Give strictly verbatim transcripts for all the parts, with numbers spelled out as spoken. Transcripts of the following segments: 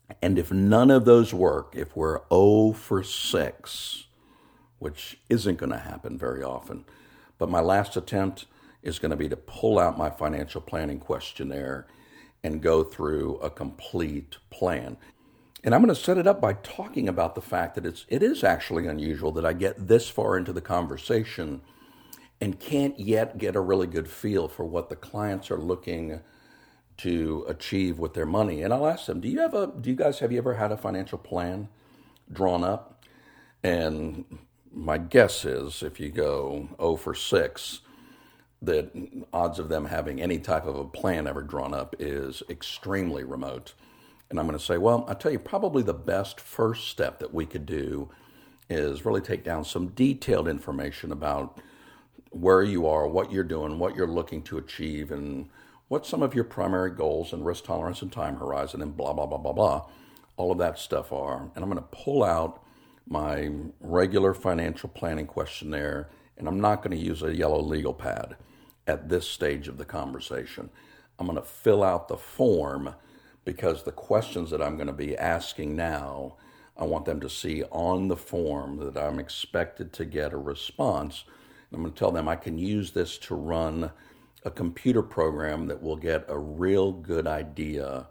And if none of those work, if we're zero for six, which isn't going to happen very often, but my last attempt is going to be to pull out my financial planning questionnaire and go through a complete plan. And I'm going to set it up by talking about the fact that it's, it is actually unusual that I get this far into the conversation and can't yet get a really good feel for what the clients are looking to achieve with their money. And I'll ask them, do you have a, do you guys, have you ever had a financial plan drawn up? And my guess is if you go zero for six, that odds of them having any type of a plan ever drawn up is extremely remote. And I'm going to say, well, I tell you, probably the best first step that we could do is really take down some detailed information about where you are, what you're doing, what you're looking to achieve, and what some of your primary goals and risk tolerance and time horizon and blah, blah, blah, blah, blah, all of that stuff are. And I'm going to pull out my regular financial planning questionnaire, and I'm not going to use a yellow legal pad at this stage of the conversation. I'm going to fill out the form because the questions that I'm going to be asking now, I want them to see on the form that I'm expected to get a response. I'm going to tell them I can use this to run a computer program that will get a real good idea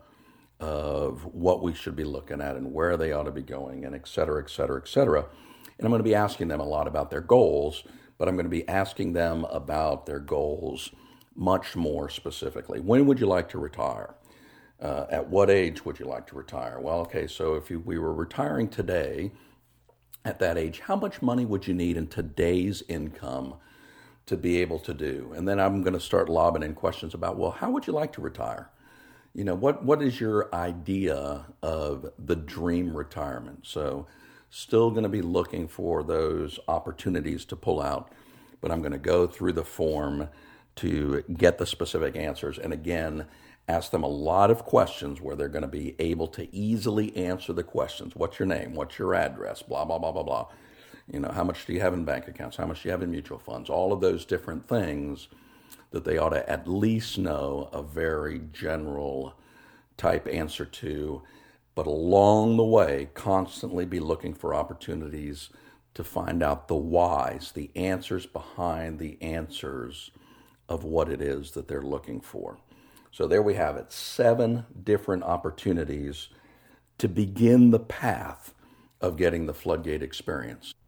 of what we should be looking at and where they ought to be going, and et cetera, et cetera, et cetera. And I'm going to be asking them a lot about their goals, but I'm going to be asking them about their goals much more specifically. When would you like to retire? Uh, at what age would you like to retire? Well, okay, so if you, we were retiring today, at that age, how much money would you need in today's income to be able to do? And then I'm going to start lobbing in questions about, well, how would you like to retire? You know, what what is your idea of the dream retirement? So still going to be looking for those opportunities to pull out, but I'm going to go through the form to get the specific answers. And again, ask them a lot of questions where they're going to be able to easily answer the questions. What's your name? What's your address? Blah, blah, blah, blah, blah. You know, how much do you have in bank accounts? How much do you have in mutual funds? All of those different things that they ought to at least know a very general type answer to, but along the way, constantly be looking for opportunities to find out the whys, the answers behind the answers of what it is that they're looking for. So there we have it, seven different opportunities to begin the path of getting the Floodgate experience.